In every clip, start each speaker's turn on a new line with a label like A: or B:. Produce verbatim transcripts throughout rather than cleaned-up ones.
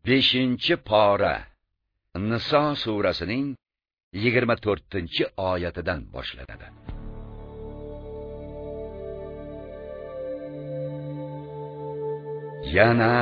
A: beshinchi pora Niso surasining yigirma to'rtinchi oyatidan boshlanadi. Yana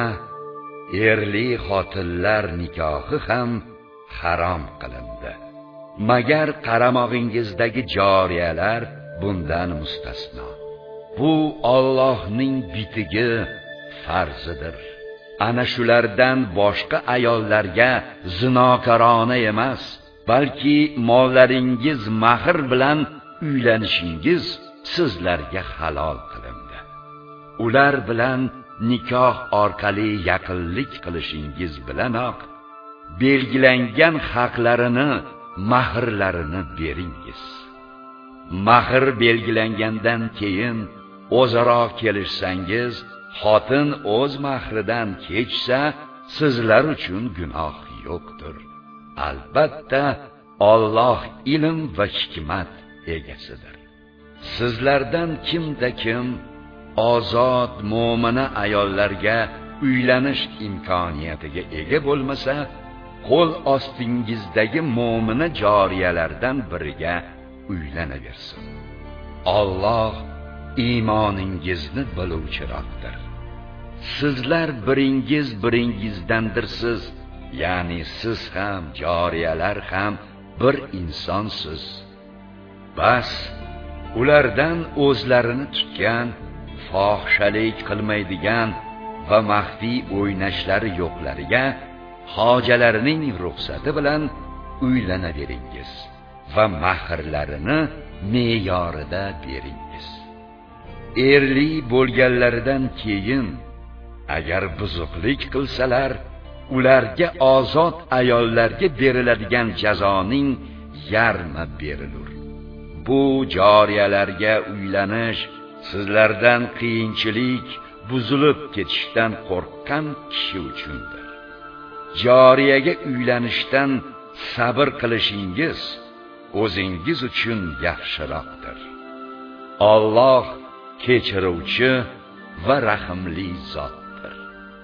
A: erli xotinlar nikohi ham harom qilindi. Magar qaramog'ingizdagi joriyalar bundan mustasno. Bu Allohning bitigi, farzidir. Ana shulardan boshqa ayollarga zinokorona emas, balki mollaringiz mahr bilan uylanishingiz sizlarga halol qilindi. Ular bilan nikoh orqali yaqinlik qilishingiz bilanoq belgilangan haqlarini, mahrlarini beringiz. Mahr belgilangandan keyin o'zaro kelishsangiz, xotin o'z mahridan kechsa, sizlar uchun gunoh yo'qdir. Albatta, Alloh ilm va hikmat egasidir. Sizlardan kimda kim ozod mo'mina ayollarga uylanish imkoniyatiga ega bo'lmasa, qo'l ostingizdagi mo'mina joriyalardan biriga uylanaversin. Alloh iymoningizni biluvchiroqdir. Sizlar biringiz biringizdandirsiz, ya'ni siz ham, joriyalar ham bir insonsiz. Bas, ulardan o'zlarini tutgan, fohishalik qilmaydigan va maxfiy o'ynashlari yo'qlariga hojalarining ruxsati bilan uylanaveringiz va mahrlarini me'yorida beringiz. Erli bo'lganlaridan keyin agar buzuqlik qilsalar, ularga ozod ayollarga beriladigan jazoning yarmi berilur. Bu joriyalarga uylanish sizlardan qiyinchilik, buzilib ketishdan qo'rqqan kishi uchundir. Joriyaga uylanishdan sabr qilishingiz o'zingiz uchun yaxshiroqdir. Alloh kechiruvchi va rahimli zotdir.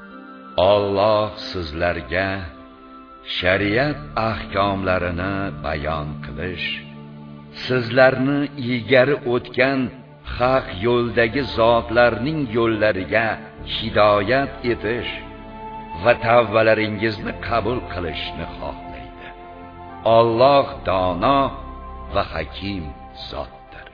A: Alloh sizlarga shariat ahkomlarini bayon qilish, sizlarni ilgari o'tgan haq yo'ldagi zotlarning yo'llariga hidoyat etish va tavbalaringizni qabul qilishni xohlaydi. Alloh dono va hakim zotdir.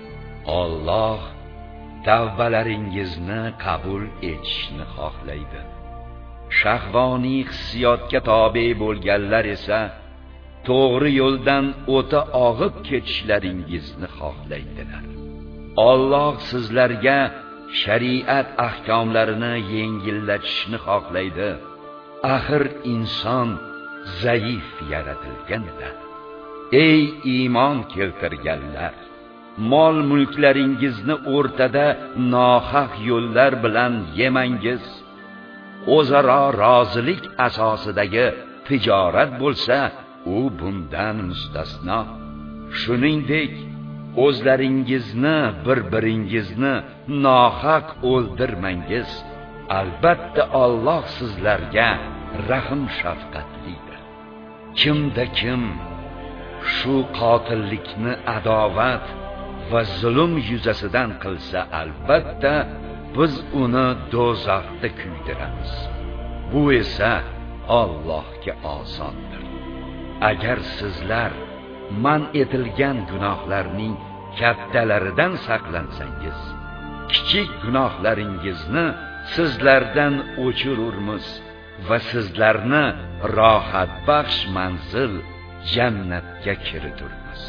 A: Alloh tavbalaringizni qabul etishni xohlaydi. Shahvoniy hissiyotga tobe bo'lganlar esa to'g'ri yo'ldan o'ta og'ib ketishlaringizni xohlaydilar. Alloh sizlarga shariat ahkomlarini yengillatishni xohlaydi. Axir inson zaif yaratilgan-da. Ey iymon keltirganlar, mol mulklaringizni o'rtada nohaq yo'llar bilan yemangiz. O'zaro rozilik asosidagi tijorat bo'lsa, u bundan mustasno. Shuningdek, o'zlaringizni bir-biringizni nohaq o'ldirmangiz. Albatta Alloh sizlarga rahim shafqatlidir. Kimda kim shu qotillikni adovat va zulm yuzasidan qilsa, albatta biz uni do'zaxda kuydiramiz. Bu esa Allohga osondir. Agar sizlar man etilgan gunohlarning kattalaridan saqlansangiz, kichik gunohlaringizni sizlardan o'chirurmiz va sizlarni rohat baxsh manzil jannatga kiriturmiz.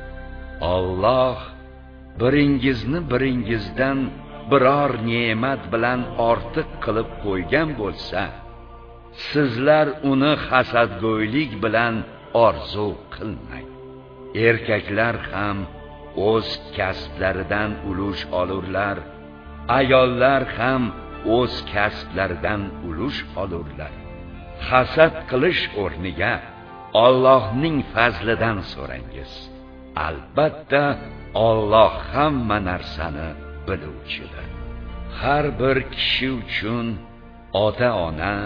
A: Alloh biringizni biringizdan biror ne'mat bilan ortiq qilib qo'ygan bo'lsa, sizlar uni hasadgo'ylik bilan orzu qilmang. Erkaklar ham o'z kasblaridan ulush olurlar, ayollar ham o'z kasblaridan ulush olurlar. Hasad qilish o'rniga Allohning fazlidan so'rangiz. Albatta Alloh hamma narsani biluvchidir. Har bir kishi uchun ota-ona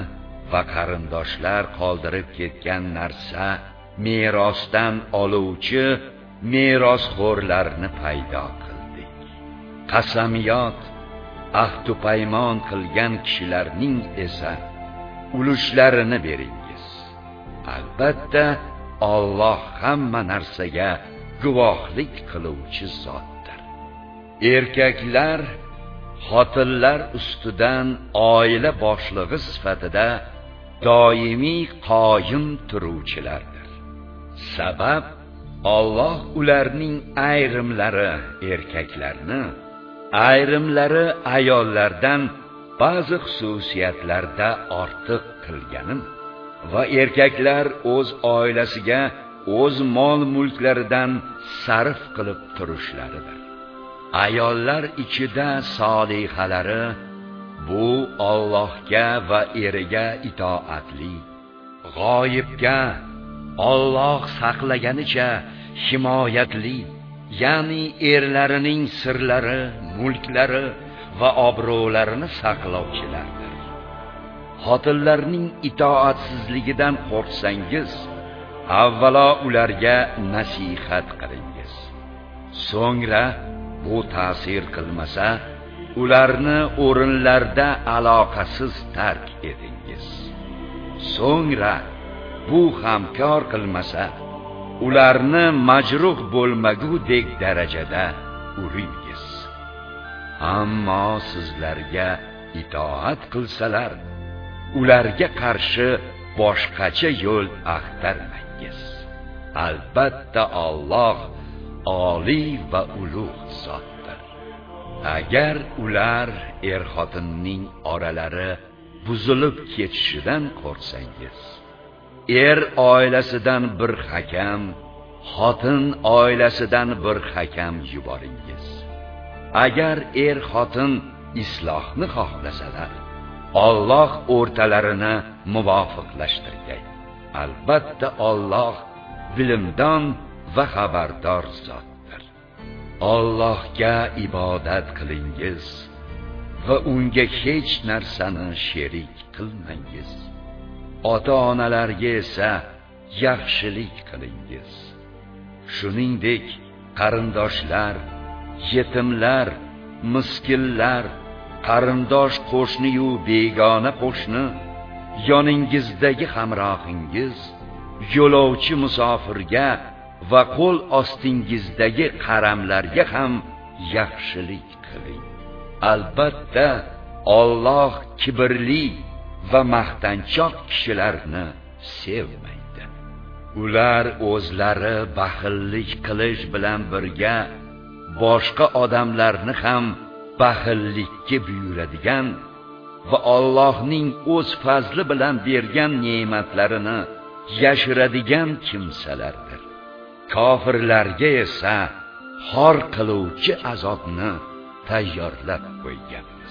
A: va qarindoshlar qoldirib ketgan narsa merosdan oluvchi merosxo'rlarni paydo qildik. Qasamiyot, ahd-u paymon qilgan kishilarning esa ulushlarini beringiz. Albatta Alloh hamma narsaga guvohlik qiluvchi zotdir. Erkaklar xotinlar ustidan oila boshlig'i sifatida doimiy qoyim turuvchilardir. Sabab Alloh ularning ayrimlari erkaklarni, ayrimlari ayollardan ba'zi xususiyatlarda ortiq qilganim va erkaklar o'z oilasiga o'z mol-mulklaridan sarf qilib turishlaridir. Ayollar ichida solihalari bu Allohga va eriga itoatli, g'oyibga Alloh saqlaganicha himoyatli, ya'ni erlarining sirlari, mulklari va obro'larini saqlovchilardir. Xotinlarning itoatsizligidan qo'rqsangiz, avvalo ularga nasihat qilingiz. So'ngra bu ta'sir qilmasa, ularni o'rinlarda aloqasiz tark etingiz. So'ngra bu hamkor qilmasa, ularni majruh bo'lmagudek darajada uringiz. Ammo sizlarga itoat qilsalar, ularga qarshi boshqacha yo'l axtarmangiz. Albatta Alloh oliy va ulug' zotdir. Agar ular er-xotinning oralari buzilib ketishidan qo'rqsangiz, er oilasidan bir hakam, xotin oilasidan bir hakam yuboringiz. Agar er-xotin islohni xohlasalar, Alloh o'rtalarini muvofiqlashtirgay. Albatta Alloh bilimdon va xabardor zotdir. Allohga ibodat qilingiz va unga hech narsani sherik qilmangiz. Ota-onalarga esa yaxshilik qilingiz. Shuningdek, qarindoshlar, yetimlar, miskinlar, qarindosh qo'shni yu begona qo'shni, yoningizdagi hamrohingiz, yo'lovchi musofirga va qo'l ostingizdagi qaramlarga ham yaxshilik qiling. Albatta Alloh kibrli va maqtanchoq kishilarni sevmaydi. Ular o'zlari baxillik qilish bilan birga boshqa odamlarni ham baxillikka buyuradigan va Allohning o'z fazli bilan bergan ne'matlarini yashiradigan kimsalardir. Kofirlarga esa xor qiluvchi azobni tayyorlab qo'yganmiz.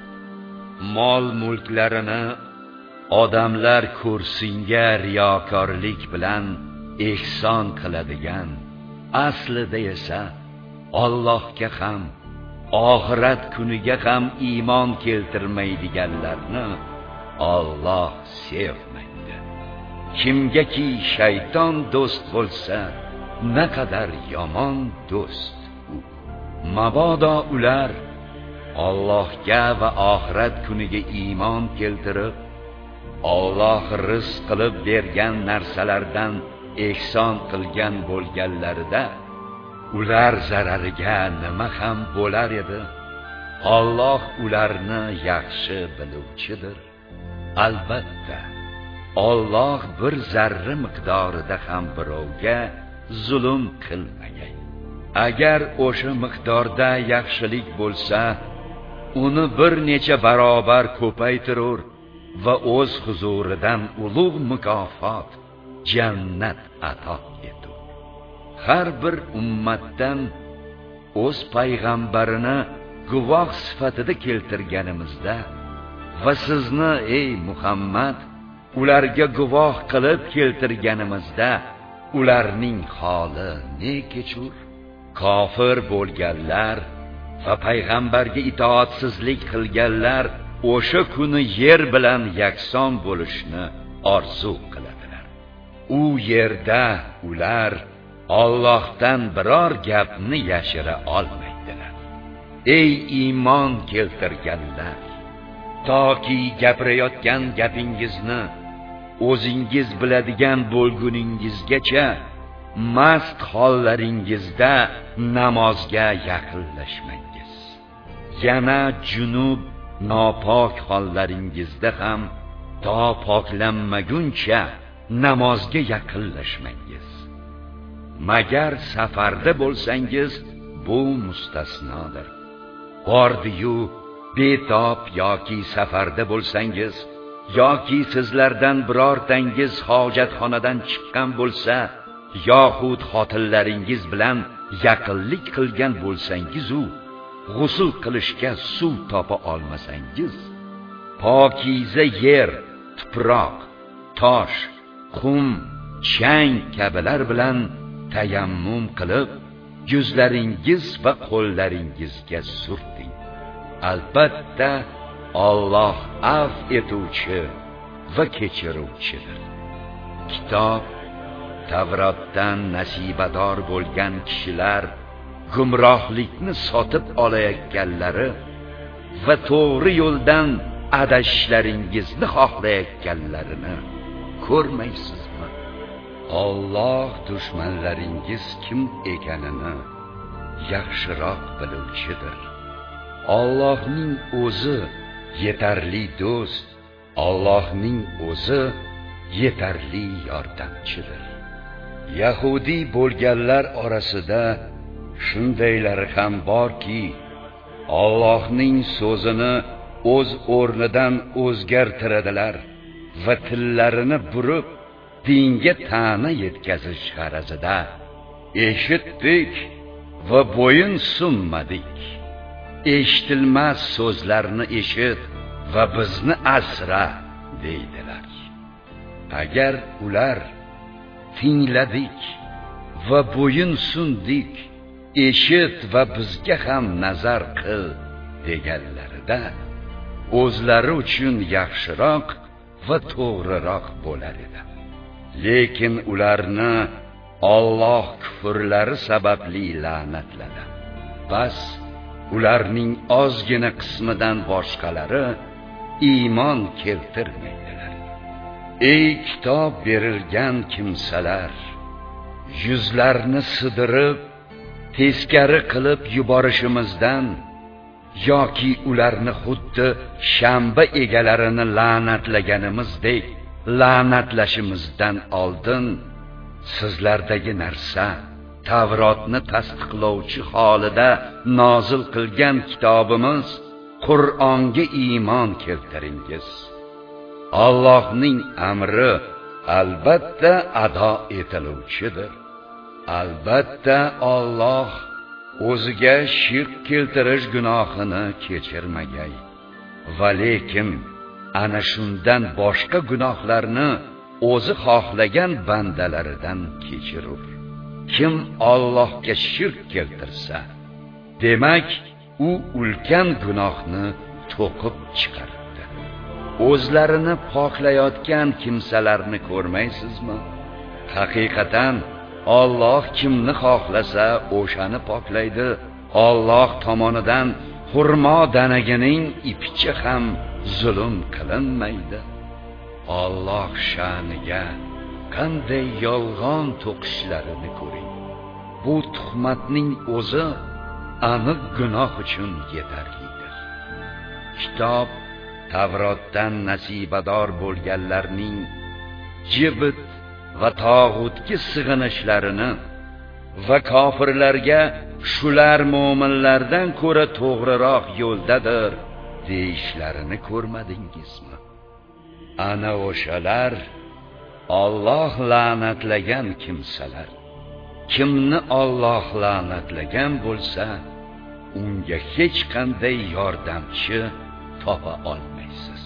A: Mol-mulklarini odamlar ko'rsinga riyokorlik bilan ehson qiladigan, aslida esa Allohga ham oxirat kuniga ham iymon keltirmaydiganlarni Alloh sevmaydi. Kimgaki shayton do'st bo'lsa, naqadar yomon do'st u. Mabodo ular Allohga va oxirat kuniga iymon keltirib, Alloh rizq qilib bergan narsalardan ehson qilgan bo'lganlarida, ular zarariga nima ham bo'lar edi? Alloh ularni yaxshi biluvchidir. Albatta, Alloh bir zarra miqdorida ham birovga zulm qilmagan. Agar o'sha miqdorda yaxshilik bo'lsa, uni bir necha barobar ko'paytirur va o'z huzuridan ulug' mukofot, jannat ato etur. Har bir ummatdan o'z payg'ambarini guvoh sifatida keltirganimizda va sizni ey Muhammad ularga guvoh qilib keltirganimizda ularning holi ne kechur? Kofir bo'lganlar va payg'ambarga itoatsizlik qilganlar o'sha kuni yer bilan yakson bo'lishni orzu qiladilar. U yerda ular Allohdan biror gapni yashira olmaydilar. Ey iymon keltirganlar, toki gapirayotgan gapingizni o'zingiz biladigan bo'lguningizgacha mast hollaringizda namozga yaqinlashmangiz. Yana junub nopok hollaringizda ham to poklanmaguncha namozga yaqinlashmangiz. Magar safarda bo'lsangiz, bu mustasnodir. Bordiyu betob yoki safarda bo'lsangiz, yoki sizlardan birortangiz hojatxonadan chiqqan bo'lsa, yoxud xotinlaringiz bilan yaqinlik qilgan bo'lsangiz u g'usl qilishga suv topa olmasangiz, pokiza yer, tuproq, tosh, qum, chang kabilar bilan tayammum qilib, yuzlaringiz va qo'llaringizga surting. Albatta Alloh af etuvchi va kechiruvchidir. Kitob Tavrotdan nasibador bo'lgan kishilar gumrohlikni sotib olayotganlari va to'g'ri yo'ldan adashishlaringizni xohlayotganlarini ko'rmaysizmi? Alloh dushmanlaringiz kim ekanini yaxshiroq biluvchidir. Allohning o'zi yetarli do'st, Allohning o'zi yetarli yordamchidir. Yahudi bo'lganlar orasida shundaylari ham borki, Allohning so'zini o'z o'rnidan o'zgartiradilar va tillarini burib dinga ta'na yetkazish g'arazida eshitdik va bo'yin sunmadik. Eshitilmas so'zlarni eshit va bizni asra deydilar. Agar ular tingladik va bo'yin sundik, eshit va bizga ham nazar qil deganlarida o'zlari uchun yaxshiroq va to'g'riroq bo'lar edi. Lekin ularni Alloh kufrlari sababli la'natladi. Bas ularning ozgina qismidan boshqalari iymon keltirmaydilar. Ey kitob berilgan kimsalar, yuzlarni sidirib, teskari qilib yuborishimizdan yoki ularni xuddi shanba egalarini la'natlaganimizdek la'natlashimizdan oldin sizlardagi narsa Tavrotni tasdiqlovchi holida nozil qilgan kitobimiz Qur'onga iymon keltiringiz. Allohning amri albatta ado etiluvchidir. Albatta Alloh o'ziga shirk keltirish gunohini kechirmagay. Va lekin ana shundan boshqa gunohlarni o'zi xohlagan bandalaridan kechirur. Kim Allohga shirk keltirsa, demak u ulkan gunohni to'qib chiqardi. O'zlarini poklayotgan kimsalarni ko'rmaysizmi? Haqiqatan Alloh kimni xohlasa o'shani poklaydi. Alloh tomonidan xurmo danagining ipicha ham zulm qilinmaydi. Alloh sha'niga qanday yolg'on to'qishlarini ko'ring. Bu tuhmatning o'zi aniq gunoh uchun yetarlidir. Kitob Tavrotdan nasibador bo'lganlarning jibit va tog'utga sig'inishlarini va kofirlarga shular mo'minlardan ko'ra to'g'riroq yo'ldadir deyishlarini ko'rmadingizmi? Ana o'shalar Alloh la'natlagan kimsalar. Kimni Alloh la'natlagan bo'lsa, unga hech qanday yordamchi topa olmaysiz.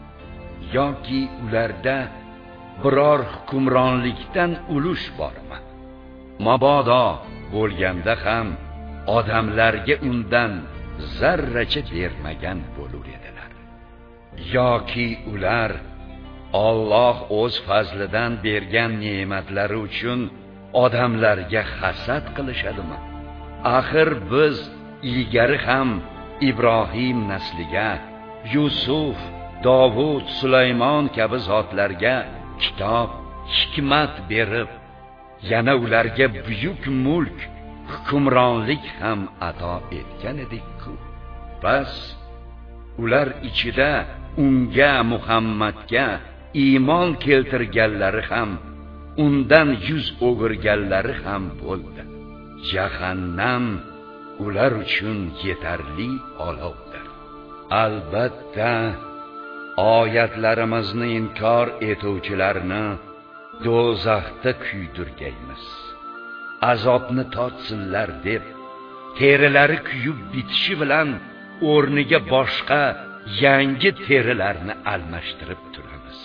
A: Yoki ularda biror hukmronlikdan ulush bormi? Mabodo bo'lganda ham odamlarga undan zarracha bermagan bo'lur edilar. yoki ular Alloh o'z fazlidan bergan ne'matlari uchun odamlarga hasad qilishadimi? Axir biz ilgari ham Ibrohim nasliga, Yusuf, Davud, Sulaymon kabi zotlarga kitob, hikmat berib, yana ularga buyuk mulk, hukmronlik ham ato etgan edik-ku. Bas ular ichida unga Muhammadga iymon keltirganlari ham, undan yuz o'girganlari ham bo'ldi. Jahannam ular uchun yetarli olovdir. Albatta oyatlarimizni inkor etuvchilarni do'zaxda kuydirgaymiz. Azobni totsinlar deb terilari kuyib bitishi bilan o'rniga boshqa yangi terilarni almashtirib turamiz.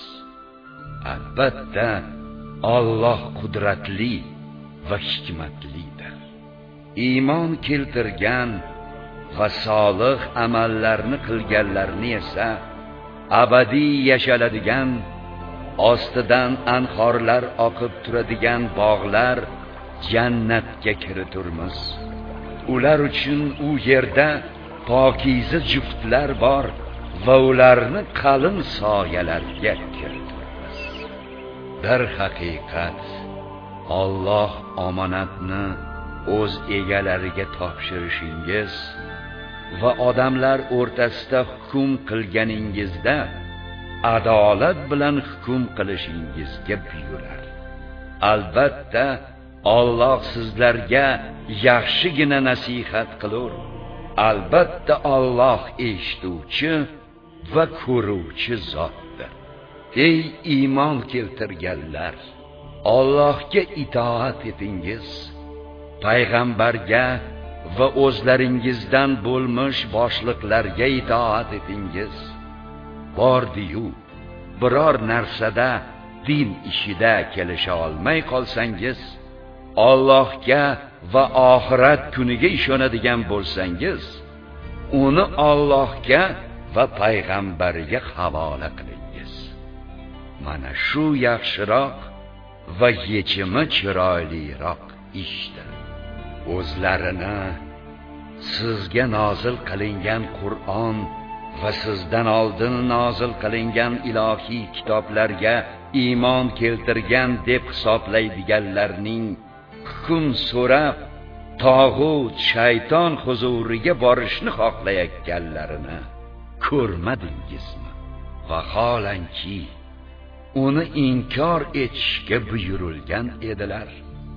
A: Albatta Alloh qudratli va hikmatlidir. Iymon keltirgan va solih amallarni qilganlarni esa abadiy yashaladigan, ostidan anhorlar oqib turadigan bog'lar, jannatga kiriturmiz. Ular uchun u yerda pokiza juftlar bor va ularni qalin soyalarga kiriturmiz. Dar haqiqat Alloh omonatni o'z egalariga topshirishingiz va odamlar o'rtasida hukm qilganingizda adolat bilan hukm qilishingizga buyurar. Albatta Alloh sizlarga yaxshigina nasihat qilur. Albatta Alloh eshituvchi va ko'ruvchi zotdir. Ey iymon keltirganlar, Allohga itoat etingiz, payg'ambarga va o'zlaringizdan bo'lmish boshliqlarga itoat etingiz. Bordi-yu, biror narsada din ishida kelisha olmay qolsangiz, Allohga va oxirat kuniga ishonadigan bo'lsangiz, uni Allohga va payg'ambariga havola qilingiz. Mana shu yaxshiroq va yechimi chiroyliroq ishdir. O'zlarini sizga nozil qilingan Qur'on va sizdan oldin nozil qilingan ilohiy kitoblarga iymon keltirgan deb hisoblaydiganlarning hukm so'rab tog'ut shayton huzuriga borishni xohlayotganlarini ko'rmadingizmi? Vaholanki uni inkor etishga buyurilgan edilar.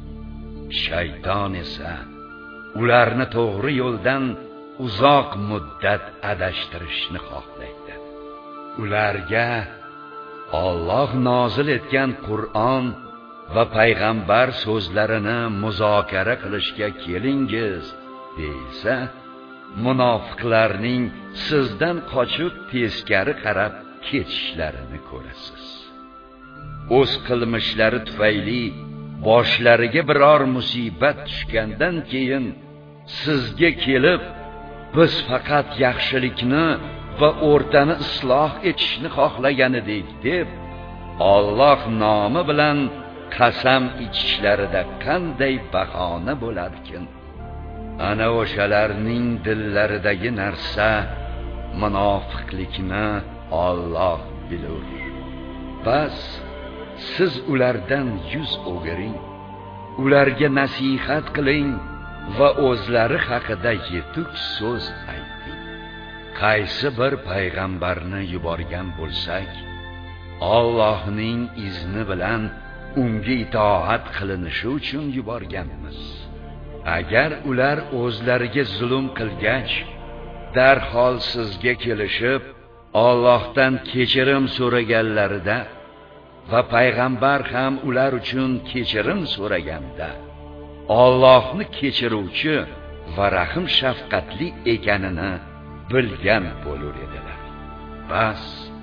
A: Shayton esa ularni to'g'ri yo'ldan uzoq muddat adashtirishni xohlaydi. Ularga Alloh nozil etgan Qur'on va payg'ambar so'zlarini muzokara qilishga kelingiz deysa, munofiqlarning sizdan qochib teskari qarab ketishlarini ko'rasiz. O'z qilmishlari tufayli boshlariga biror musibat tushgandan keyin sizga kelib, biz faqat yaxshilikni va o'rtani isloh etishni xohlagan edik deb Alloh nomi bilan qasam ichishlariga qanday bahona bo'larkin? Ana o'shalarning dillaridagi narsa munofiqlikni Alloh bilur. Bas siz ulardan yuz o'giring, ularga nasihat qiling va o'zlari haqida yetuk so'z ayting. Qaysi bir payg'ambarni yuborgan bo'lsak, Allohning izni bilan unga itoat qilinishi uchun yuborganmiz. Agar ular o'zlariga zulm qilgach, darhol sizga kelishib, Allohdan kechirim so'raganlarida va payg'ambar ham ular uchun kechirim so'raganda, Allohni kechiruvchi va rahim shafqatli ekanini bilgan bo'lar edilar. Bas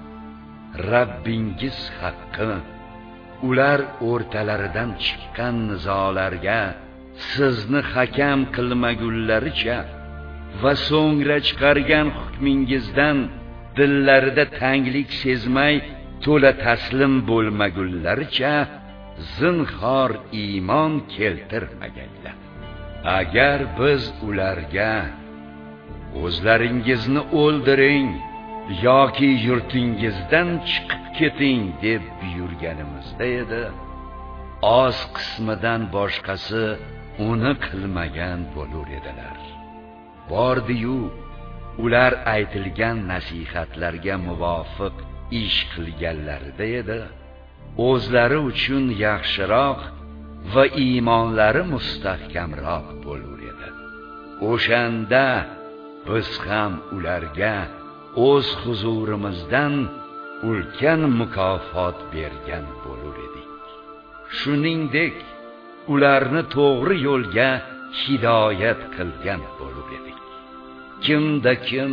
A: Rabbingiz haqqi ular o'rtalaridan chiqqan nizolarga sizni hakam qilmagunlaricha va so'ngra chiqargan hukmingizdan dillarida tanglik sezmay to'la taslim bo'lmagunlaricha zinhor iymon keltirmagaylar. Agar biz ularga o'zlaringizni o'ldiring yoki yurtingizdan chiqib keting deb buyurganimizda edi, oz qismidan boshqasi uni qilmagan bo'lar edilar. Bordi-yu, ular aytilgan nasihatlarga muvofiq ish qilganlarida edi, o'zlari uchun yaxshiroq va iymonlari mustahkamroq bo'lar edi. O'shanda biz ham ularga o'z huzurimizdan ulkan mukofot bergan bo'lar edik. Shuningdek, ularni to'g'ri yo'lga hidoyat qilgan bo'lar edik. Kimda kim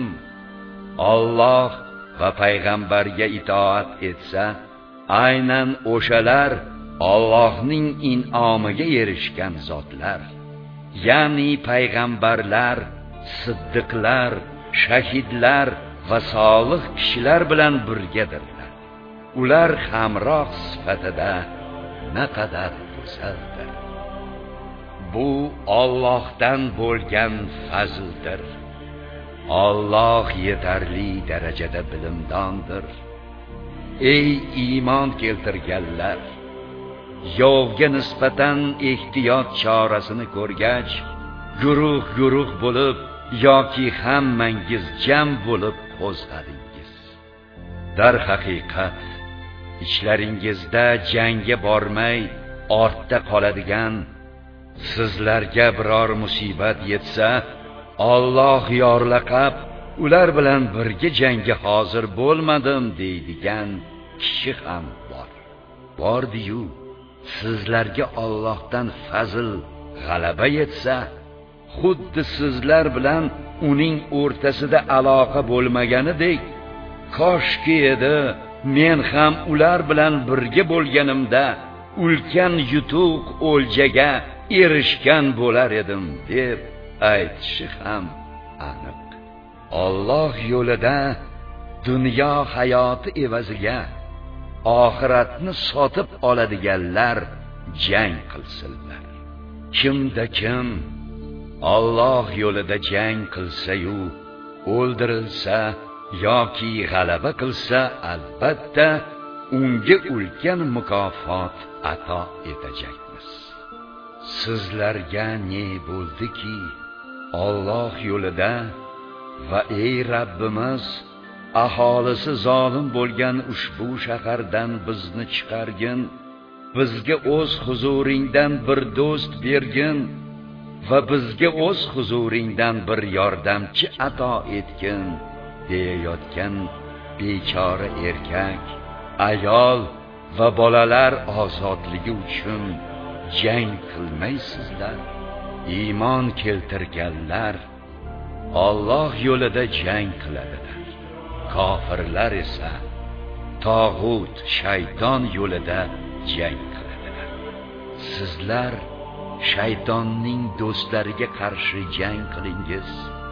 A: Alloh va payg'ambarga itoat etsa, aynan o'shalar Allohning in'omiga erishgan zotlar, ya'ni payg'ambarlar, siddiqlar, shahidlar va solih kishilar bilan birgadirlar. Ular hamroh sifatida naqadar go'zaldir. Bu Allohdan bo'lgan fazldir. Alloh yetarli darajada bilimdondir. Ey iymon keltirganlar, yovga nisbatan ehtiyot chorasini ko'rgach, guruh-guruh bo'lib yoki hammangiz jam bo'lib qo'zg'adingiz. Dar haqiqat, ichlaringizda jangga bormay ortda qoladigan, sizlarga biror musibat yetsa, Alloh yorlaqab, ular bilan birga jangga hozir bo'lmadim deydigan kishi ham bor. Bordi-yu, sizlarga Allohdan fazl, g'alaba yetsa, xuddi sizlar bilan uning o'rtasida aloqa bo'lmaganidek, koshki edi men ham ular bilan birga bo'lganimda ulkan yutuq o'ljaga erishgan bo'lar edim deb aytishi ham aniq. Alloh yo'lida dunyo hayoti evaziga oxiratni sotib oladiganlar jang qilsinlar. Kimda kim Alloh yo'lida jang qilsa-yu o'ldirilsa yoki g'alaba qilsa, albatta unga ulkan mukofot ato etajakmiz. Sizlarga ne bo'ldiki, Alloh yo'lida va ey Rabbimiz, aholisi zolim bo'lgan ushbu shahardan bizni chiqargin, bizga o'z huzuringdan bir do'st bergin va bizga o'z huzuringdan bir yordamchi ato etgin deyayotgan bechora erkak, ayol va bolalar ozodligi uchun jang qilmaysizlar. Iymon keltirganlar Alloh yo'lida jang qiladilar. Kofirlar esa tog'ut, shayton yo'lida jang qiladilar. Sizlar shaytonning do'stlariga qarshi jang qilingiz.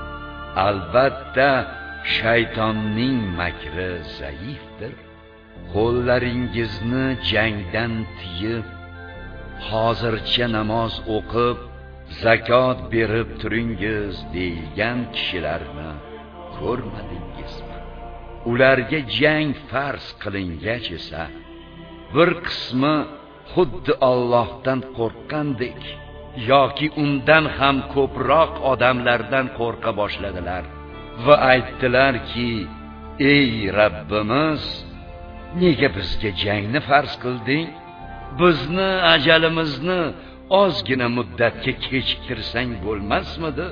A: Albatta shaytonning makri zaifdir. Qo'llaringizni jangdan tiyib, hozircha namoz o'qib, zakot berib turingiz deyilgan kishilarni ko'rmadingizmi? Ularga jang farz qilingach esa, bir qismi xuddi Allohdan qo'rqqandek yoki undan ham ko'proq odamlardan qo'rqa boshladilar va aytdilarki, ey Rabbimiz, nega bizga jangni farz qilding? Bizni ajalimizni ozgina muddatga kechiktirsang bo'lmasmidi?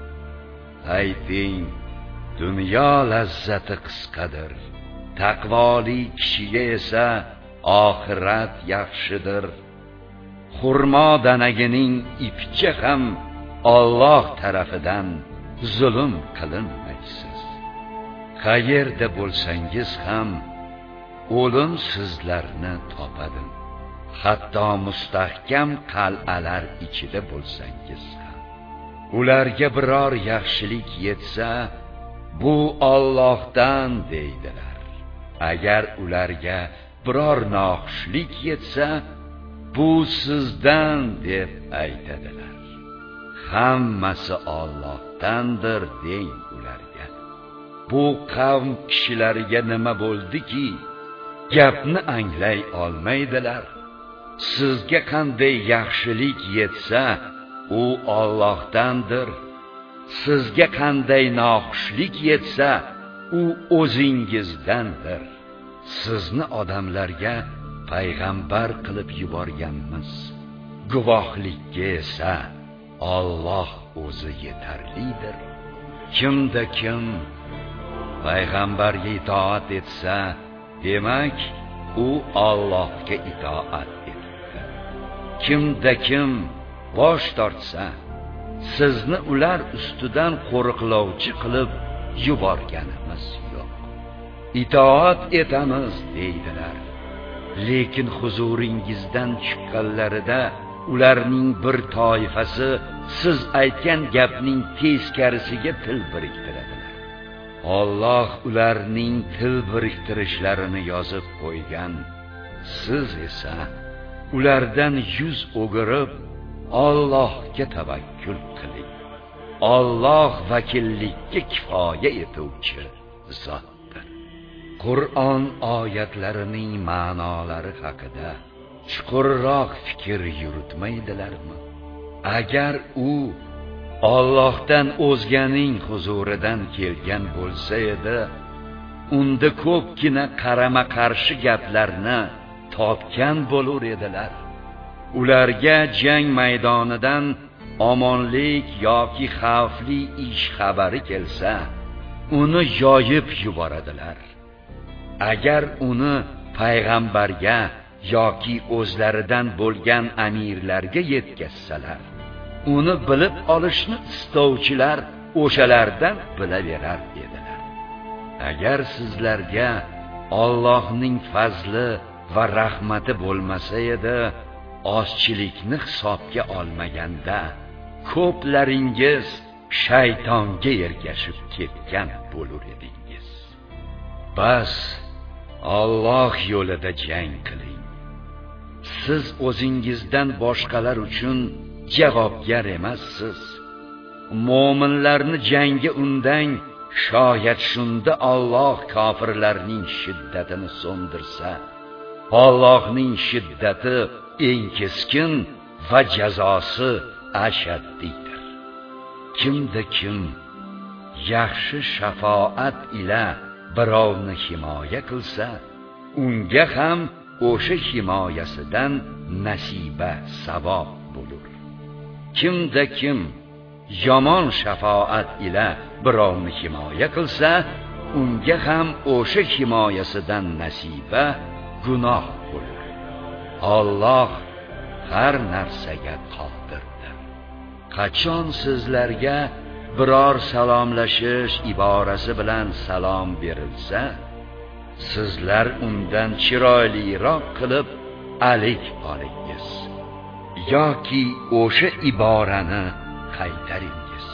A: Ayting, dunyo lazzati qisqadir, taqvoli kishiga esa oxirat yaxshidir. Xurmo danagining ipicha ham Alloh tarafidan zulm qilinmaysiz. Qayerda bo'lsangiz ham o'lim sizlarni topadi. Hatto mustahkam qal'alar ichida bo'lsangiz ham. Ularga biror yaxshilik yetsa, bu Allohdan deydilar. Agar ularga biror noxushlik yetsa, bu sizdan deb aytadilar. Hammasi Allohdandir deng ularga. Bu qavm kishilariga nima bo'ldiki, gapni anglay olmaydilar. Sizga qanday yaxshilik yetsa, u Allohdandir. Sizga qanday noxushlik yetsa, u o'zingizdandir. Sizni odamlarga payg'ambar qilib yuborganmiz. Guvohlikka esa Alloh o'zi yetarlidir. Kimda kim payg'ambarga itoat etsa, demak u Allohga itoat etdi. Kimda kim bosh tortsa, sizni ular ustidan qo'riqlovchi qilib yuborganimiz yo'q. Itoat etamiz deydilar. Lekin huzuringizdan chiqqanlarida ularning bir toifasi siz aytgan gapning teskarisiga til biriktiradilar. Alloh ularning til biriktirishlarini yozib qo'ygan. Siz esa ulardan yuz o'girib Allohga tavakkul qiling. Alloh vakillikka kifoya etuvchi zotdir. Qur'on oyatlarining ma'nolari haqida chuqurroq fikr yuritmaydilarmi? Agar u Allohdan o'zganing huzuridan kelgan bo'lsa edi, unda ko'pgina qarama-qarshi gaplarni topgan bo'lar edilar. Ularga jang maydonidan omonlik yoki xavfli ish xabari kelsa, uni yoyib yuboradilar. Agar uni payg'ambarga yoki o'zlaridan bo'lgan amirlarga yetkazsalar, uni bilib olishni istovchilar o'shalardan bilaverar edilar. Agar sizlarga Allohning fazli va rahmati bo'lmasa edi, ozchilikni hisobga olmaganda ko'plaringiz shaytonga ergashib ketgan bo'lar edingiz. Bas Alloh yo'lida jang qiling. Siz o'zingizdan boshqalar uchun javobgar emassiz. Mo'minlarni jangga undang, shoyat shunda Alloh kofirlarning shiddatini so'ndirsa, Allohning shiddati eng keskin va jazosi ashaddidir. Kimda kim yaxshi shafoat ila birovni himoya qilsa, unga ham o'sha himoyasidan nasiba savob bo'lur. Kimda kim yomon shafoat ila birovni himoya qilsa, unga ham o'sha himoyasidan nasiba gunoh bo'lur. Alloh har narsaga qodirdir. Qachon sizlarga biror salomlashish iborasi bilan salom berilsa, sizlar undan chiroyliroq qilib alik olingiz yoki o'sha iborani qaytaringiz.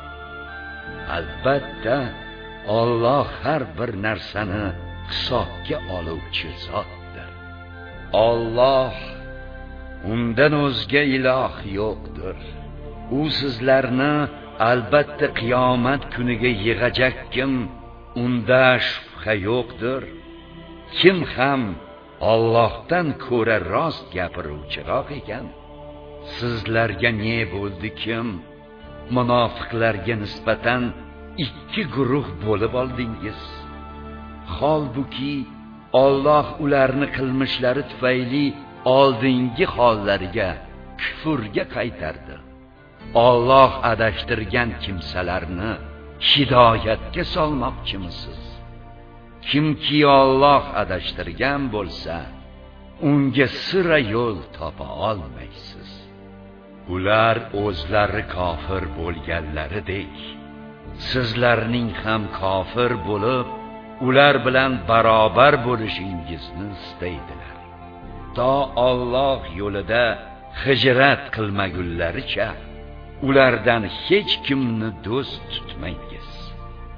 A: Albatta Alloh har bir narsani hisobga oluvchi zotdir. Alloh, undan o'zga iloh yo'qdir. U sizlarni albatta qiyomat kuniga yig'ajak kim, unda shubha yo'qdir. Kim ham Allohdan ko'ra rost gapiruvchiroq ekan? Sizlarga ne bo'ldi kim munofiqlarga nisbatan ikki guruh bo'lib oldingiz? Holbuki Alloh ularni qilmishlari tufayli oldingi hollariga kufrga qaytardi. Alloh adashtirgan kimsalarni hidoyatga solmoqchimisiz? Kimki Alloh adashtirgan bo'lsa, unga sira yo'l topa olmaysiz. Ular o'zlari kofir bo'lganlaridek, sizlarning ham kofir bo'lib, ular bilan barobar bo'lishingizni istaydilar. To Alloh yo'lida hijrat qilmagunlaricha ulardan hech kimni do'st tutmaysiz.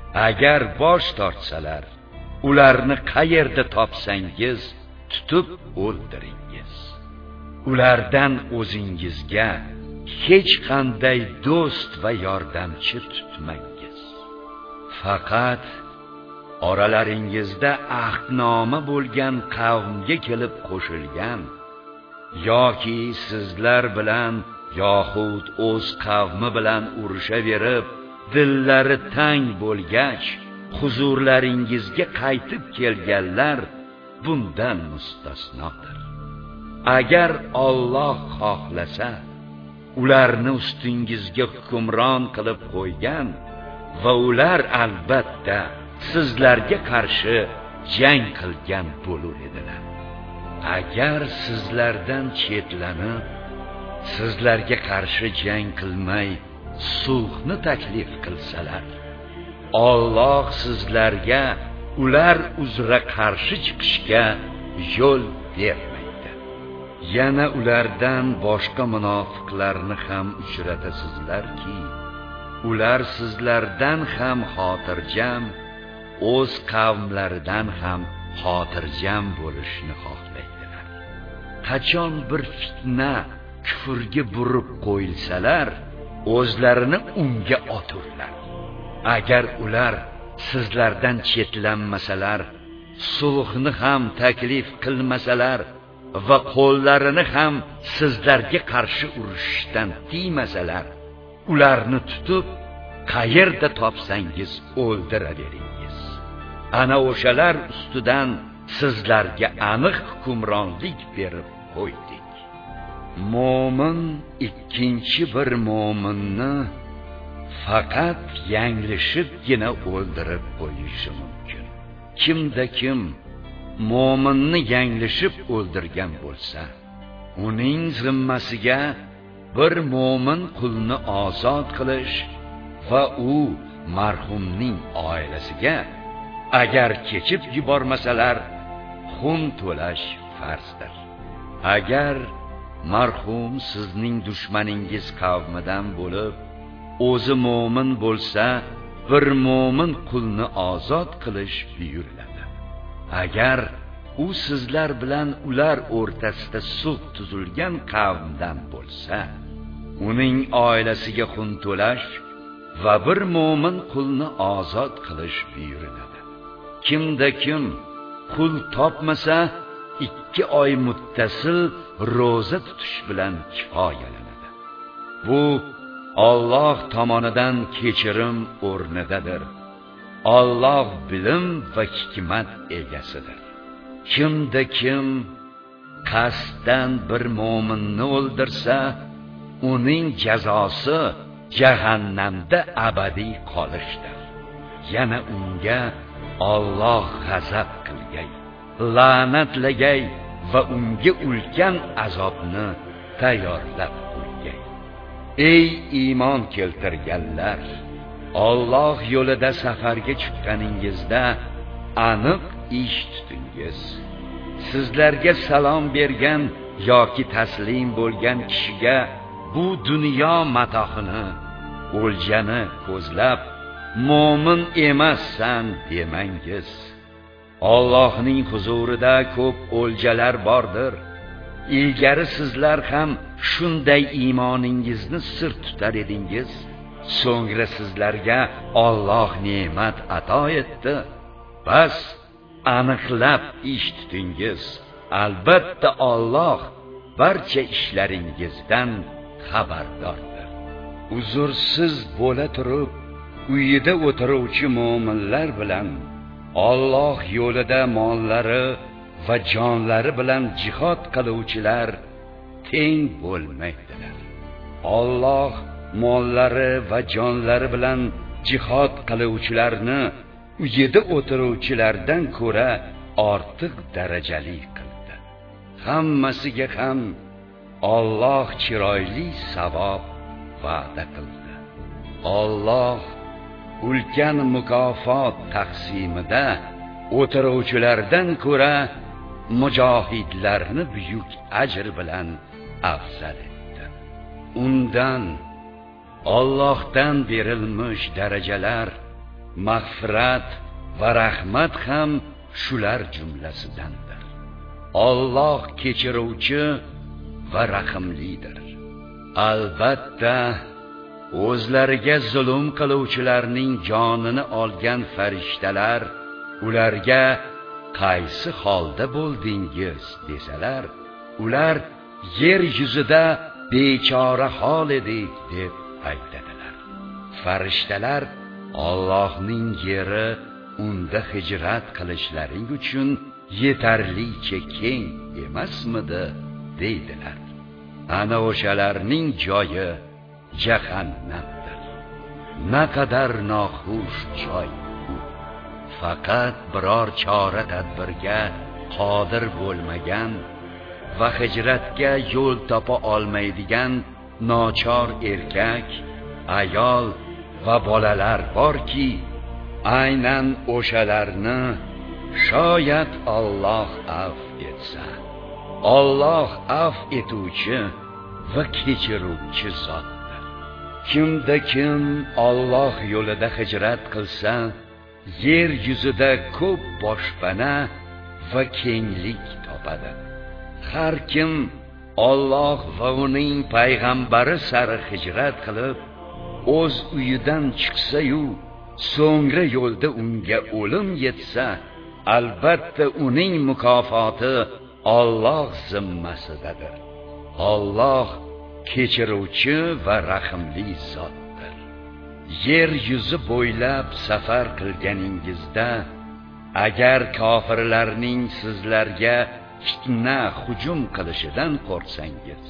A: agar bosh tortsalar, ularni qayerda topsangiz tutib o'ldiringiz. Ulardan o'zingizga hech qanday do'st va yordamchi tutmangiz. Faqat oralaringizda ahdnoma bo'lgan qavmga kelib qo'shilgan yoki sizlar bilan yoxud o'z qavmi bilan urushaverib, dillari tang bo'lgach, huzurlaringizga qaytib kelganlar bundan mustasnodir. Agar Alloh xohlasa, ularni ustingizga hukmron qilib qo'ygan va ular albatta sizlarga qarshi jang qilgan bo'lar edilar. Agar sizlardan chetlanib, sizlarga qarshi jang qilmay sulhni taklif qilsalar, Alloh sizlarga ular uzra qarshi chiqishga yo'l bermaydi. Yana ulardan boshqa munofiqlarni ham uchratasizlarki, ular sizlardan ham xotirjam, o'z qavmlaridan ham xotirjam bo'lishni xohlaydilar. Qachon bir fitna kufrga burib qo'yilsalar, o'zlarini unga oturlar. Agar ular sizlardan chetlanmasalar, sulhni ham taklif qilmasalar va qo'llarini ham sizlarga qarshi urushishdan tiymasalar, ularni tutib qayerda topsangiz o'ldiraveringiz. Ana o'shalar ustidan sizlarga aniq hukmronlik berib qo'ydik. Mo'min ikkinchi bir mo'minni faqat yanglishibgina o'ldirib qo'yishi mumkin. Kimda kim mo'minni yanglishib o'ldirgan bo'lsa, uning zimmasiga bir mo'min qulni ozod qilish va u marhumning oilasiga agar kechib yubormasalar xun to'lash farzdir. Agar marhum sizning dushmaningiz qavmidan bo'lib, o'zi mo'min bo'lsa, bir mo'min qulni ozod qilish buyuriladi. Agar u sizlar bilan ular o'rtasida sulh tuzilgan qavmdan bo'lsa, uning oilasiga xun to'lash va bir mo'min qulni ozod qilish buyuriladi. Kimda kim qul topmasa, ikki oy muttasil roza tutish bilan kifoyalanadi. Bu Alloh tomonidan kechirim o'rnidadir. Alloh bilim va hikmat egasidir. Kimda kim qasddan bir mo'minni o'ldirsa, uning jazosi jahannamda abadiy qolishdir. Yana unga Alloh g'azab qilgay, la'natlagay va unga ulkan azobni tayyorlab qo'ygay. Ey iymon keltirganlar, Alloh yo'lida safarga chiqqaningizda aniq ish tutingiz. Sizlarga salom bergan yoki taslim bo'lgan kishiga bu dunyo matohini, o'ljani ko'zlab mo'min emassan demangiz. Allohning huzurida ko'p o'ljalar bordir. Ilgari sizlar ham shunday iymoningizni sir tutar edingiz. So'ngra sizlarga Alloh ne'mat ato etdi. Bas aniqlab ish tutingiz. Albatta Alloh barcha ishlaringizdan xabardordir. Uzursiz bo'la turib, uyida o'tiruvchi mo'minlar bilan Alloh yo'lida mollari va jonlari bilan jihad qiluvchilar teng bo'lmaydilar. Alloh mollari va jonlari bilan jihad qiluvchilarni uyida o'tiruvchilardan ko'ra ortiq darajali qildi. Hammasiga ham Alloh chiroyli savob va'da qildi. Alloh ulkan mukofot taqsimida o'tiruvchilardan ko'ra mujohidlarni buyuk ajr bilan afzal etdi. Undan Allohdan berilmish darajalar mag'firat va rahmat ham shular jumlasidandir. Alloh kechiruvchi va rahimlidir. Albatta, o'zlariga zulm qiluvchilarning jonini olgan farishtalar ularga qaysi holda bo'ldingiz desalar, ular yer yuzida bechora hol edik deb aytadilar. Farishtalar Allohning yeri unda hijrat qilishlaring uchun yetarlicha keng emasmidi deydilar. Ana o'shalarning joyi jahannamdir. Naqadar noxush joy bu. Faqat biror chora tadbirga qodir bo'lmagan va hijratga yo'l topa olmaydigan nochor erkak, ayol va bolalar borki, aynan o'shalarni shoyat Alloh afv etsa. Alloh afv etuvchi va kechiruvchi zotdir. Kimda kim Alloh yo'lida hijrat qilsa, yer yuzida ko'p boshpana va kenglik topadi. Har kim Alloh va uning payg'ambari sari hijrat qilib, o'z uyidan chiqsa-yu, so'ngra yo'lda unga o'lim yetsa, albatta uning mukofoti Alloh zimmasidadir. Alloh kechiruvchi va rahimli zotdir. Yer yuzi bo'ylab safar qilganingizda, agar kofirlarning sizlarga fitna hujum qilishidan qo'rqsangiz,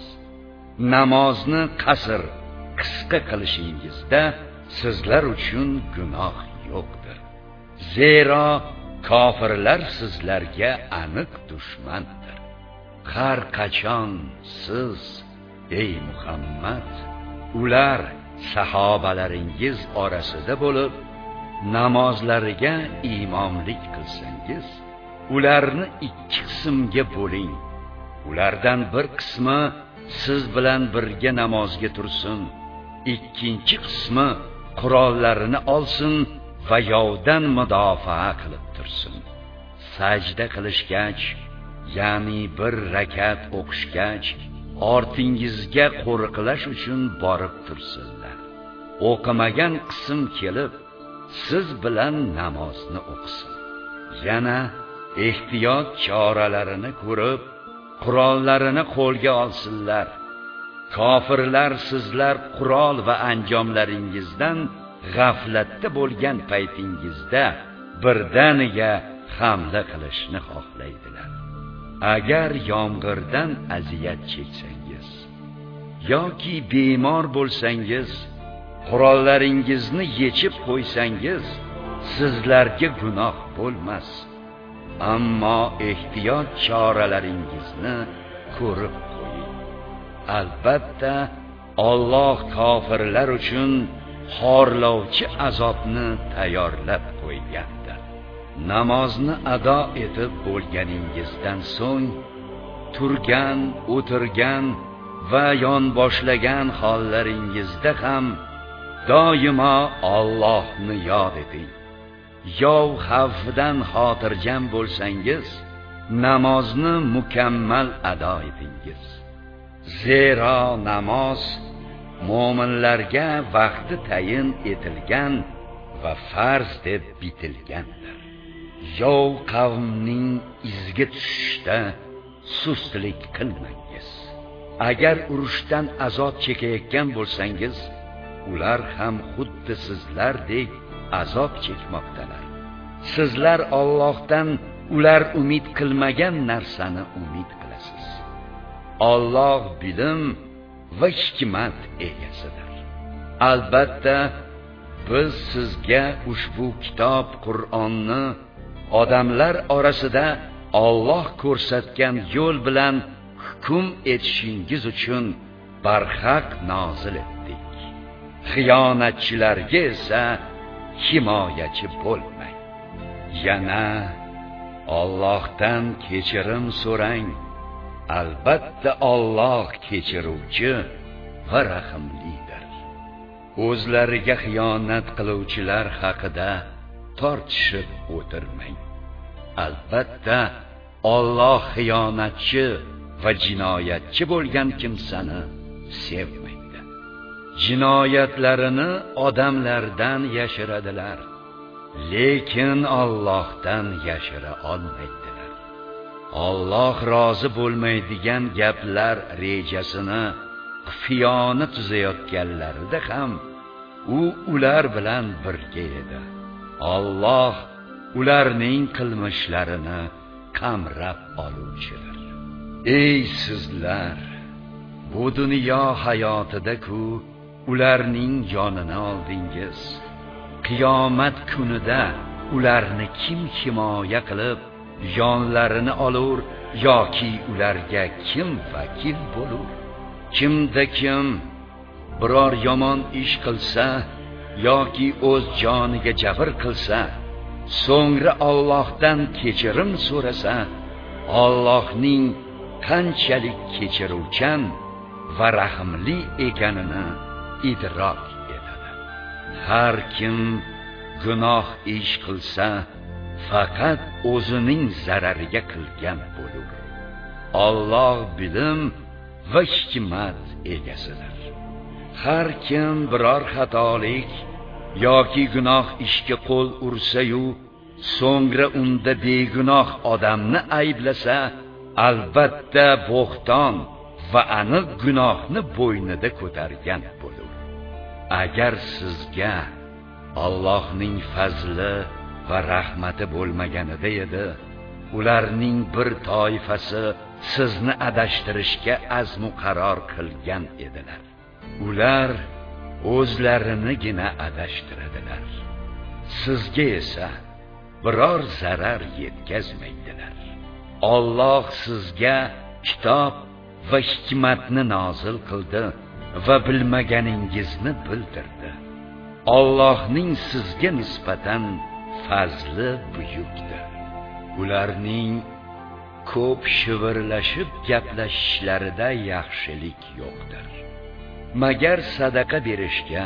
A: namozni qasr, qisqa qilishingizda sizlar uchun gunoh yo'qdir. Zero kofirlar sizlarga aniq dushmandir. Har qachon siz, ey Muhammad, ular sahobalaringiz orasida bo'lib, namozlariga imomlik qilsangiz, ularni ikki qismga bo'ling. Ulardan bir qismi siz bilan birga namozga tursin, ikkinchi qismi qurollarini olsin va yovdan mudofaa qilib tursin. Sajda qilishgach, ya'ni bir rakat o'qishgach, ortingizga qo'riqlash uchun borib tursinlar. O'qimagan qism kelib, siz bilan namozni o'qisin. Yana ehtiyot choralarini ko'rib, qurollarini qo'lga olsinlar. Kofirlar sizlar qurol va anjomlaringizdan g'aflatda bo'lgan paytingizda birdaniga hamla qilishni xohlaydilar. Agar yomg'irdan aziyat cheksangiz yoki bemor bo'lsangiz, qurollaringizni yechib qo'ysangiz, sizlarga gunoh bo'lmas. Ammo ehtiyot choralaringizni ko'rib qo'ying. Albatta, Alloh kofirlar uchun xorlovchi azobni tayyorlab qo'ygandir. Namozni ado etib bo'lganingizdan so'ng, turgan, o'tirgan va yonboshlagan hollaringizda ham doimo Allohni yod eting. Yov xavfidan xotirjam bo'lsangiz, namozni mukammal ado etingiz. Zero namoz mo'minlarga vaqti tayin etilgan va farz deb bitilgandir. Yov qavmning izga tushishda sustlik qilmangiz. Agar urushdan azob chekayotgan bo'lsangiz, ular ham xuddi sizlardek azob chekmoqdalar. Sizlar Allohdan ular umid qilmagan narsani umid qilasiz. Alloh bilim va hikmat egasidir. Albatta, biz sizga ushbu kitob Qur'onni odamlar orasida Alloh ko'rsatgan yo'l bilan hukm etishingiz uchun barhaq nozil etdik. Xiyonatchilarga esa himoyachi bo'lmang. Yana Allohdan kechirim so'rang. Albatta Alloh kechiruvchi va rahimlidir. O'zlariga xiyonat qiluvchilar haqida tortishib o'tirmang. Albatta Alloh xiyonatchi va jinoyatchi bo'lgan kimsani sevmaydi. Jinoyatlarini odamlardan yashiradilar, lekin Allohdan yashira olmaydilar. Alloh rozi bo'lmaydigan gaplar rejasini xufiyona tuzayotganlarida ham u ular bilan birga edi. Alloh ularning qilmishlarini qamrab oluvchidir. Ey sizlar, bu dunyo hayotida-ku ularning jonini oldingiz. Qiyomat kunida ularni kim himoya qilib jonlarini olur yoki ularga kim vakil bo'lur? Kimda kim biror yomon ish qilsa yoki o'z joniga jabr qilsa, so'ngra Allohdan kechirim so'rasa, Allohning qanchalik kechiruvchan va rahimli ekanini idrok etadi. Har kim gunoh ish qilsa, faqat o'zining zarariga qilgan bo'lur. Alloh bilim va hikmat egasidir. Har kim biror xatolik yoki gunoh ishga qo'l ursa-yu, so'ngra unda begunoh odamni ayblasa, albatta bo'xton va aniq gunohni bo'ynida ko'targan bo'lur. Agar sizga Allohning fazli va rahmati bo'lmaganida edi, ularning bir toifasi sizni adashtirishga azmu qaror qilgan edilar. Ular o'zlarinigina adashtiradilar. Sizga esa biror zarar yetkazmaydilar. Alloh sizga kitob va hikmatni nozil qildi va bilmaganingizni bildirdi. Allohning sizga nisbatan fazli buyukdir. Ularning ko'p shivirlashib gaplashishlarida yaxshilik yo'qdir. Magar sadaqa berishga,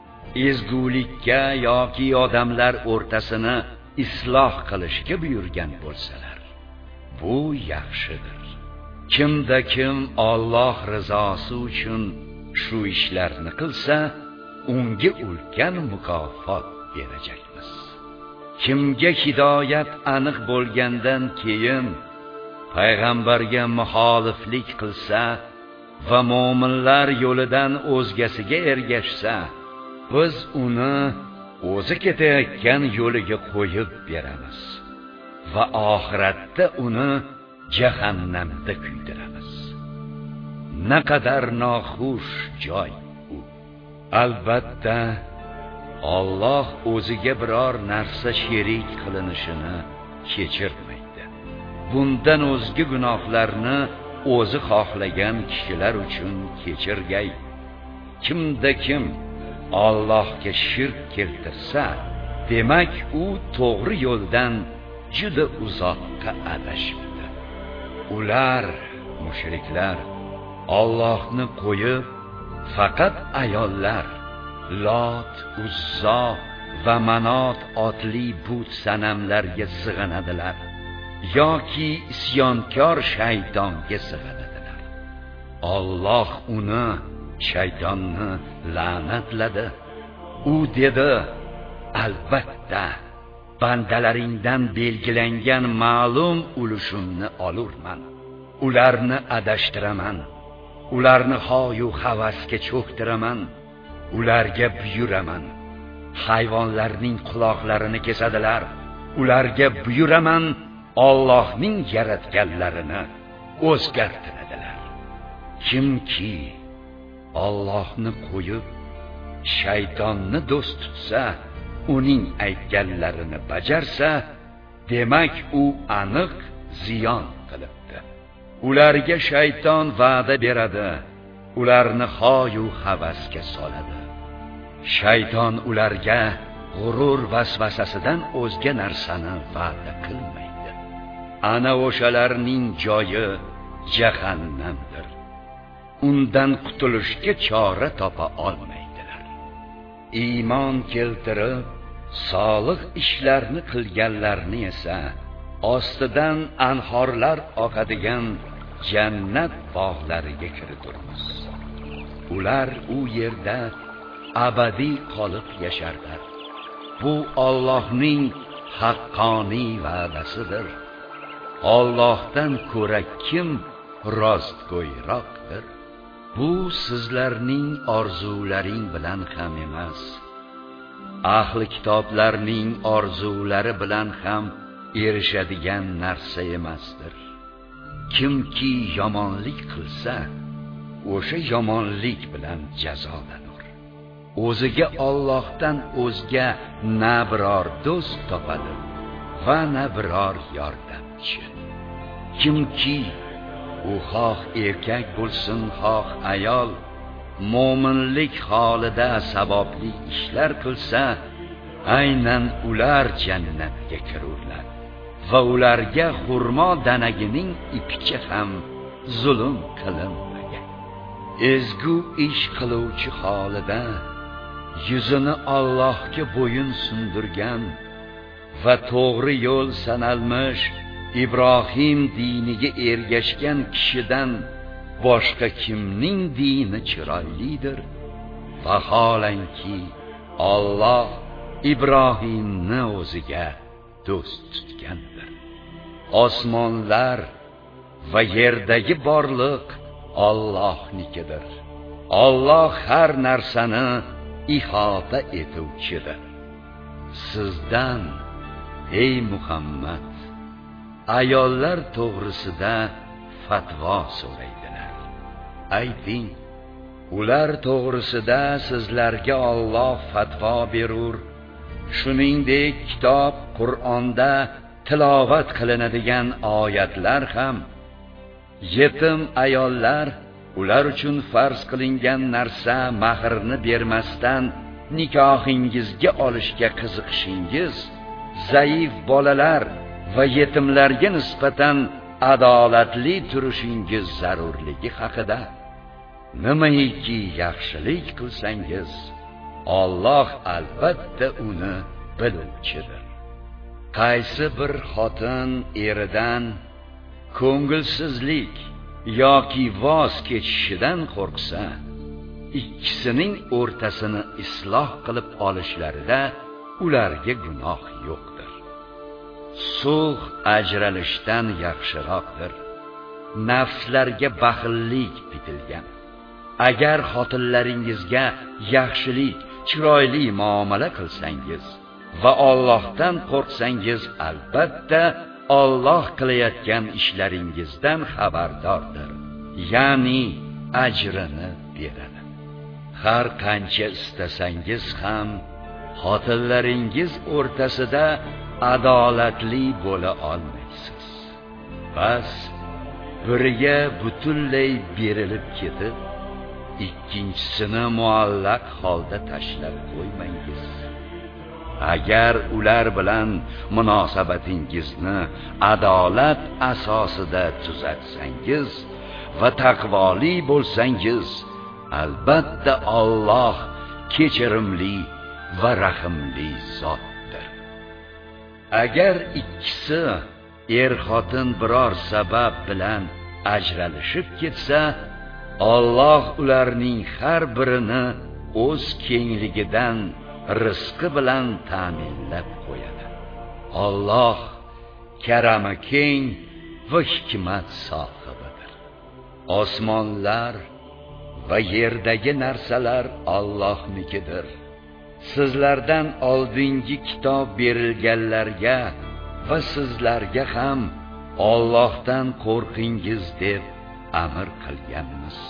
A: ezgulikka yoki odamlar o'rtasini isloh qilishga buyurgan bo'lsalar, bu yaxshidir. Kimda kim Alloh rizosi uchun shu ishlarni qilsa, unga ulkan mukofot berajakmiz. Kimga hidoyat aniq bo'lgandan keyin payg'ambarga muxoliflik qilsa va mu'minlar yo'lidan o'zgasiga ergashsa, biz uni o'zi ketayotgan yo'liga qo'yib beramiz va oxiratda uni jahannamda kuydiramiz. Naqadar noxush joy u. Albatta Alloh o'ziga biror narsa sherik qilinishini kechirmaydi. Bundan o'zga gunohlarni o'zi xohlagan kishilar uchun kechirgay. Kimda kim Allohga shirk keltirsa, demak u to'g'ri yo'ldan juda uzoqqa adashibdi. Ular, mushriklar, Allohni qo'yib faqat ayollar, Lot, Uzzo va Manot otli but sanamlarga sig'inadilar yoki isyonkor shaytonga sig'inadilar. Alloh uni, shaytonni la'natladi. U dedi: albatta bandalaringdan belgilangan ma'lum ulushimni olurman. Ularni adashtiraman. Ularni xoyu havasga cho'ktiraman. Ularga buyuraman. Hayvonlarning quloqlarini kesadilar. Ularga buyuraman, Allohning yaratganlarini o'zgartiradilar. Kimki Allohni qo'yib shaytonni do'st tutsa, uning aytganlarini bajarsa, demak u aniq ziyon qilibdi. Ularga shayton va'da beradi, ularni xoyu havasga soladi. Shayton ularga g'urur vasvasasidan o'zga narsani va'da qilmaydi. Ana o'shalarning joyi jahannamdir. Undan qutulishga chora topa olmaydilar. Iymon keltirib solih ishlarni qilganlarni esa ostidan anhorlar oqadigan jannat bog'lariga kiriturmiz. Ular u yerda abadiy qolib yasharlar. Bu Allohning haqqoniy va'dasidir. Allohdan ko'ra kim rostgo'yroqdir? Bu sizlarning orzularing bilan ham emas, ahli kitoblarning orzulari bilan ham erishadigan narsa emasdir. Kimki yomonlik qilsa, o'sha yomonlik bilan jazolanur. O'ziga Allohdan o'zga na biror do'st topadi va na biror yordamchi. Kimki u xoh erkak bo'lsin, xoh ayol, mo'minlik holida savobli ishlar qilsa, aynan ular jannatga kirurlar va ularga xurmo danagining ipicha ham zulm qilinmagan. Ezgu ish qiluvchi holida yuzini Allohga bo'yin sundirgan va to'g'ri yo'l sanalmish Ibrohim diniga ergashgan kishidan boshqa kimning dini chiroylidir? Vaholanki Alloh Ibrohimni o'ziga do'st tutgandir. Osmonlar va yerdagi borliq Allohnikidir. Alloh har narsani ihota etuvchidir. Sizdan ey Muhammad, ayollar to'g'risida fatvo so'raydilar. Ayting, ular to'g'risida sizlarga Alloh fatvo berur. Shuningdek, kitob Qur'onda tilovat qilinadigan oyatlar ham yetim ayollar ular uchun farz qilingan narsa mahrni bermasdan nikohingizga olishga qiziqishingiz, zaif bolalar va yetimlarga nisbatan adolatli turishingiz zarurligi haqida. Nimaiki yaxshilik qilsangiz, Alloh albatta uni biluvchidir. Qaysi bir xotin eridan ko'ngilsizlik yoki voz kechishidan qo'rqsa, ikkisining o'rtasini isloh qilib olishlarida ularga gunoh yo'qdir. Sulh ajralishdan yaxshiroqdir. Nafslarga baxillik bitilgan. Agar xotinlaringizga yaxshilik, chiroyli muomala qilsangiz va Allohdan qo'rqsangiz, albatta Alloh qilayotgan ishlaringizdan xabardordir, ya'ni ajrini beradi. Har qancha istasangiz ham xotinlaringiz o'rtasida adolatli bo'la olmaysiz. Bas biriga butunlay berilib ketib, ikkinchisini muallaq holda tashlab qo'ymangiz. Agar ular bilan munosabatingizni adolat asosida tuzatsangiz va taqvoli bo'lsangiz, albatta Alloh kechirimli va rahimli zotdir. Agar ikkisi er-xotin biror sabab bilan ajralishib ketsa, Alloh ularning har birini o'z kengligidan rizqi bilan ta'minlab qo'yadi. Alloh karami keng va hikmat sohibidir. Osmonlar va yerdagi narsalar Allohnikidir. Sizlardan oldingi kitob berilganlarga va sizlarga ham Allohdan qo'rqingiz deb amr qilganmiz.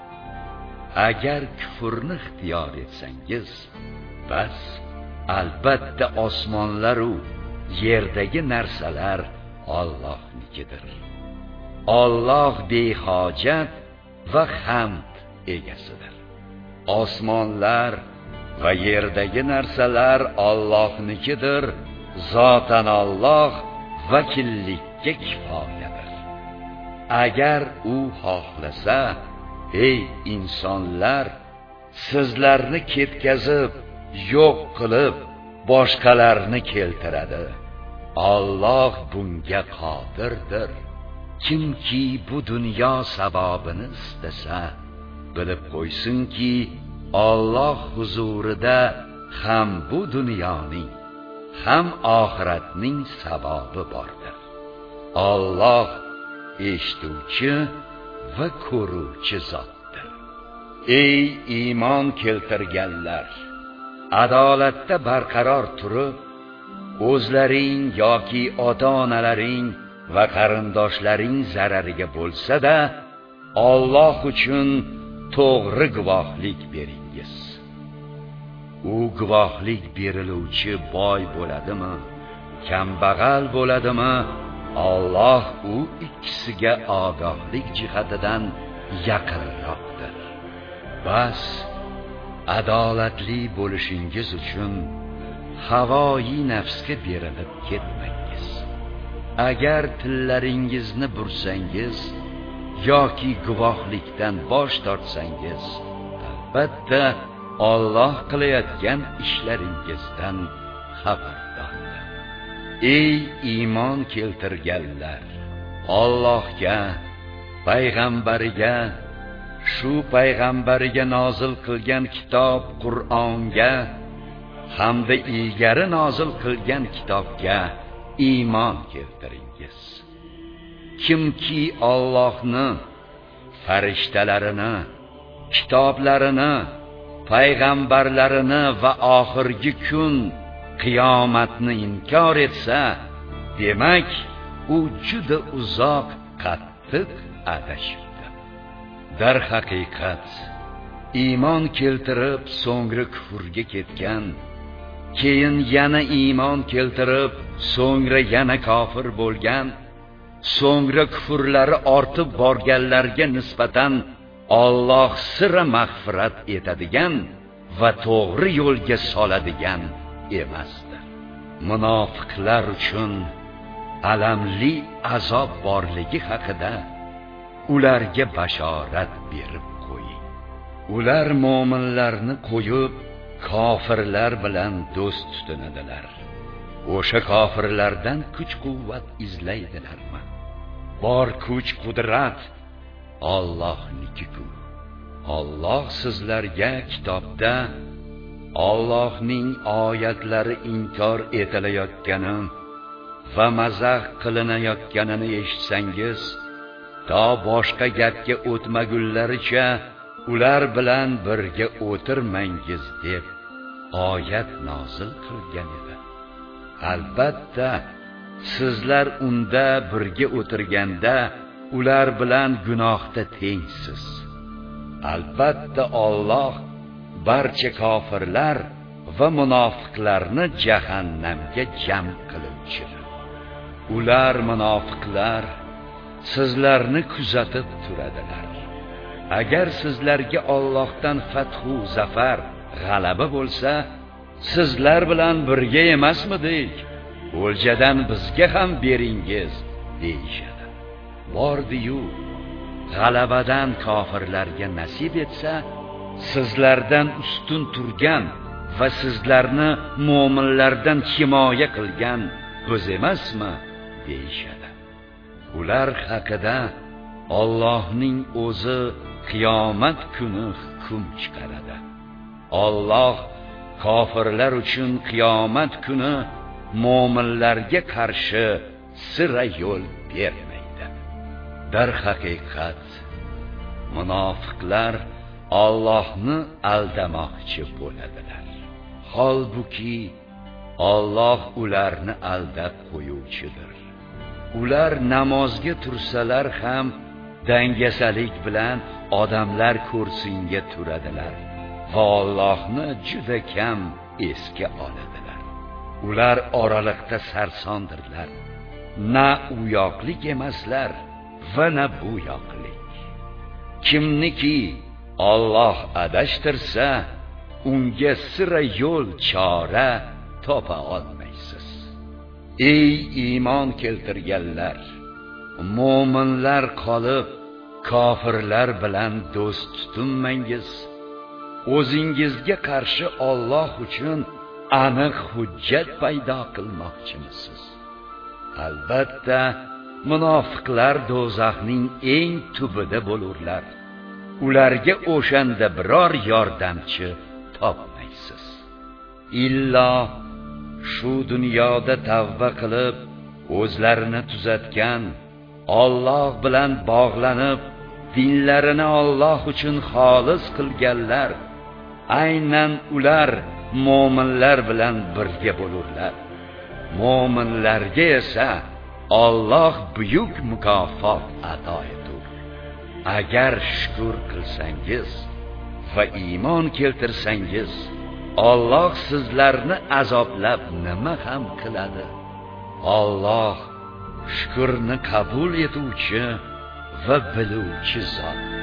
A: Agar kufrni ixtiyor etsangiz, bas albatta osmonlar u yerdagi narsalar Allohnikidir. Alloh behojat va hamd egasidir. Osmonlar va yerdagi narsalar Allohnikidir. Zotan Alloh vakillikka kifoyadir. Agar u xohlasa, ey insonlar, sizlarni ketkazib, yo'q qilib, boshqalarni keltiradi. Alloh bunga qodirdir. Kimki bu dunyo savobini istasa, bilib qo'ysinki, Alloh huzurida ham bu dunyoning, ham oxiratning savobi bordir. Alloh eshituvchi va ko'ruvchi zotdir. Ey iymon keltirganlar, adolatda barqaror turib, o'zlaring yoki ota-onalaring va qarindoshlaring zarariga bo'lsa-da, Alloh uchun to'g'ri guvohlik beringiz. U guvohlik beriluvchi boy bo'ladimi, kambag'al bo'ladimi, Alloh u ikkisiga ogohlik jihatidan yaqinroqdir. Bas, adolatli bo'lishingiz uchun havoyi nafsga berilib ketmangiz. Agar tillaringizni bursangiz yoki guvohlikdan bosh tortsangiz, albatta Alloh qilayotgan ishlaringizdan xabardordir. Ey iymon keltirganlar, Allohga, payg'ambariga, shu payg'ambariga nozil qilgan kitob Qur'onga hamda ilgari nozil qilgan kitobga iymon keltiringiz. Kimki Allohni, farishtalarini, kitoblarini, payg'ambarlarini va oxirgi kun qiyomatni inkor etsa, demak u juda uzoq qattiq adashibdi. Dar haqiqat, iymon keltirib so'ngra kufrga ketgan, keyin yana iymon keltirib so'ngra yana kofir bo'lgan, so'ngra kufrlari ortib borganlarga nisbatan Alloh sira mag'firat etadigan va to'g'ri yo'lga soladigan emasdir. Munofiqlar uchun alamli azob borligi haqida ularga bashorat berib qo'ying. Ular mo'minlarni qo'yib, kofirlar bilan do'st tutinadilar. O'sha kofirlardan kuch-quvvat izlaydilarmi? Bor kuch-qudrat Allohniki-ku. Alloh sizlarga kitobda Allohning oyatlari inkor etilayotgani va mazax qilinayotganini eshitsangiz, to boshqa gapga o'tmagunlaricha ular bilan birga o'tirmangiz deb oyat nozil qilgan edi. Albatta, sizlar unda birga o'tirganda ular bilan gunohda tengsiz. Albatta Alloh barcha kofirlar va munofiqlarni jahannamga jam qiluvchidir. Ular munofiqlar sizlarni kuzatib turadilar. Agar sizlarga Allohdan fathu zafar, g'alaba bo'lsa, sizlar bilan birga emasmidik? O'ljadan bizga ham beringiz deyishadi. Bordi-yu, g'alabadan kofirlarga nasib etsa, sizlardan ustun turgan va sizlarni mo'minlardan himoya qilgan o'z emasmi deyishadi. Ular haqida Allohning o'zi qiyomat kuni hukm chiqaradi. Alloh kofirlar uchun qiyomat kuni mo'minlarga qarshi sira yo'l bermaydi. Dar haqiqat, munofiqlar Allohni aldamoqchi bo'ladilar. Holbuki Alloh ularni aldab qo'yuvchidir. Ular namozga tursalar ham dangasalik bilan odamlar ko'rsinga turadilar va Allohni juda kam esga oladilar. Ular oraliqda sarsondirlar. Na u yoqlik emaslar va na bu yoqlik. Kimniki Alloh adashtirsa, unga sira yo'l chora topa olmaysiz. Ey iymon keltirganlar, mo'minlar qolib kofirlar bilan do'st tutinmangiz. O'zingizga qarshi Alloh uchun aniq hujjat paydo qilmoqchimisiz? Albatta, munofiqlar do'zaxning eng tubida bo'lurlar. Ularga o'shanda biror yordamchi topmaysiz. Illo shu dunyoda tavba qilib, o'zlarini tuzatgan, Alloh bilan bog'lanib, dinlarini Alloh uchun xolis qilganlar, aynan ular mu'minlar bilan birga bo'lurlar. Mu'minlarga esa Alloh buyuk mukofot ato etur. Agar shukr qilsangiz va iymon keltirsangiz, Alloh sizlarni azoblab nima ham qiladi? Alloh shukrni qabul etuvchi va biluvchi zot.